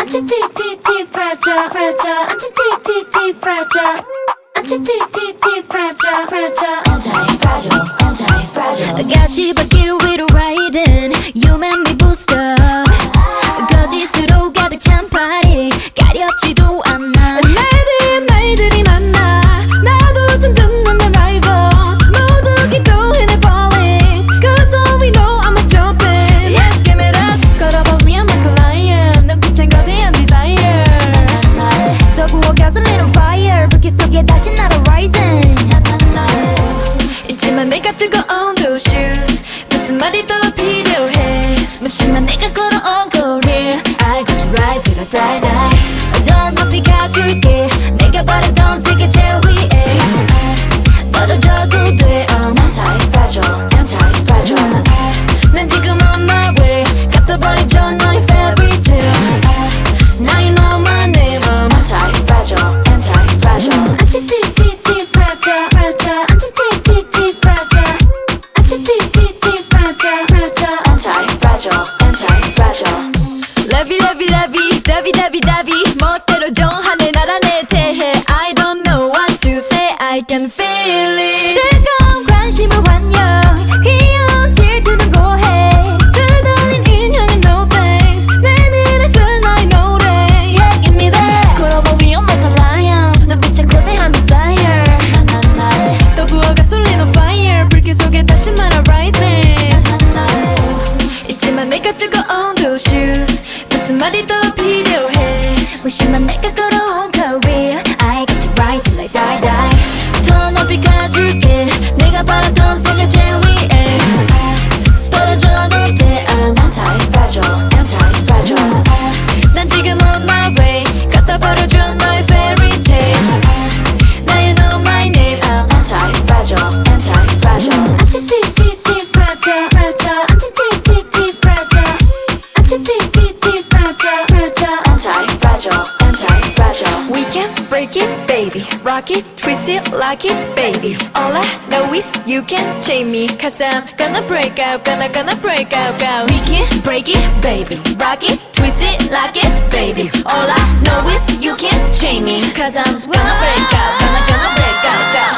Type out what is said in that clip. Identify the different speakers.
Speaker 1: Anti-T-T-T fragile, fragile. Anti-T-T-T fragile. Anti-T-T-T fragile, fragile.
Speaker 2: Anti-fragile, anti-fragile.
Speaker 1: 가시밭길 위로 riding You make me boost up 거짓으로 가득 찬 파리 가렵지도 않아
Speaker 2: 말들이 많아 나도 좀 듣는 내 rival 모두 keep going and falling Cause all we know I'm a jumping Yes, give it up 걸어보면 I'm a lion 눈빛엔 거대한 desire
Speaker 1: 더 구워 gasoline on fire 불길 속에 다시 날아 rising
Speaker 2: 있지만 내가 뜨거운 those shoes 무슨 말이 더 필요해
Speaker 1: 무심한 내가 걸어온 거리 I got to ride till I die die 더 높이 가줄게 내가 바랬던 세계 제일 위에 떨어져도 돼 I'm
Speaker 2: Anti-fragile, anti-fragile
Speaker 1: 난 지금 on my way 갚아버리죠 너의 fairy tale Now you know my name I'm
Speaker 2: Anti-fragile, anti-fragile
Speaker 1: Anti-T-T-T fragile, fragile Anti-T-T-T fragile Anti-T-T-T fragile, fragile
Speaker 2: Anti-fragile, anti-fragile
Speaker 1: Lovey, lovey, lovey Davi, davi, davi 멋대로 정하네 나라 내 대해 I don't know what to say I can feel it 뜨거운 관심을 환영 귀여운 질투는 고해
Speaker 2: 줄다린 인형은 no thanks 내 미래 쓸 나의 노래
Speaker 1: Yeah, give me that 걸어보기 on like a lion 눈빛에 거대한 desire
Speaker 2: 또 부어가 쏠린 on fire 불길 속에 다시 날아 rising 있지만 내가 뜨거운 those shoes 무슨 말이 더 필요해
Speaker 1: 무심한 내가 걸어온 career I got to ride till I die die 더 높이 가줄게 내가 바랐던 세계 제일 위에 떨어져도 돼 I'm
Speaker 2: Anti-fragile, anti-fragile
Speaker 1: 난 지금 on my way 갖다 버려줘 너의 fairy tale Now you know my name I'm
Speaker 2: Anti-fragile, anti-fragile
Speaker 1: Anti-T-T-T fragile, fragile Anti-T-T-T fragile Anti-T-T-T fragile, fragile
Speaker 2: Anti-fragile, anti-fragile We can break it, baby Rock it, twist it, lock it, baby All I know is you can chain me Cause I'm gonna break out, gonna break out, go
Speaker 1: We can break it, baby Rock it, twist it, lock it, baby All I know is you can't chain me
Speaker 2: Cause I'm gonna break out, gonna break out, go